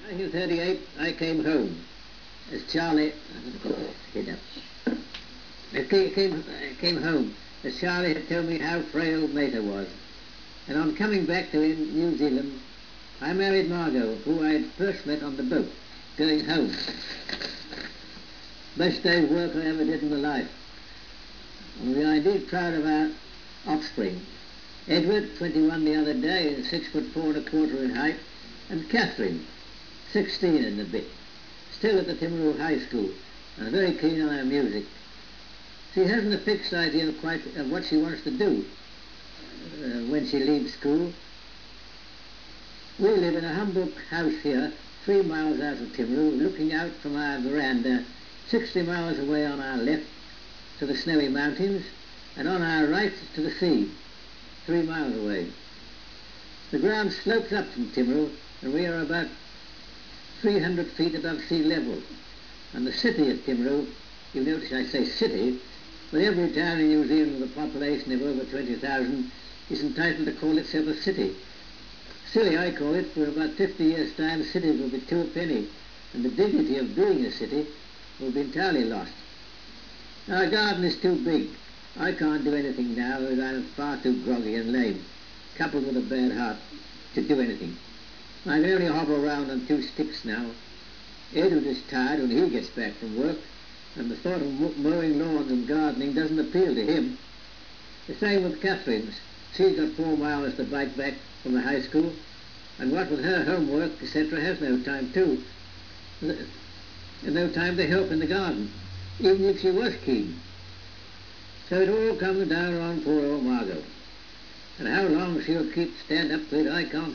1938, I came home as Charlie. Get up. I came home as Charlie had told me how frail Meta was. And on coming back to New Zealand, I married Margot, who I had first met on the boat, going home. Best day's work I ever did in my life. And we are indeed proud of our offspring. Edward, 21 the other day, and 6'4¼ in height, and Catherine, 16 and a bit, still at the Timaru High School, and very keen on her music. She hasn't a fixed idea of what she wants to do when she leaves school. We live in a humble house here, 3 miles out of Timaru, looking out from our veranda, 60 miles away on our left to the snowy mountains, and on our right to the sea, 3 miles away. The ground slopes up from Timaru, and we are about 300 feet above sea level. And the city of Timaru, you notice I say city, but every town in New Zealand with a population of over 20,000 is entitled to call itself a city. Silly I call it, for about 50 years' time cities will be two a penny, and the dignity of being a city will be entirely lost. Our garden is too big. I can't do anything now, as I'm far too groggy and lame, coupled with a bad heart, to do anything. I can only hobble around on 2 sticks now. Edward is tired when he gets back from work, and the thought of mowing lawns and gardening doesn't appeal to him. The same with Catherine's. She's got 4 miles to bike back from the high school, and what with her homework, etc., has no time too, and no time to help in the garden, even if she was keen. So it all comes down on poor old Margot. And how long she'll stand up to it, I can't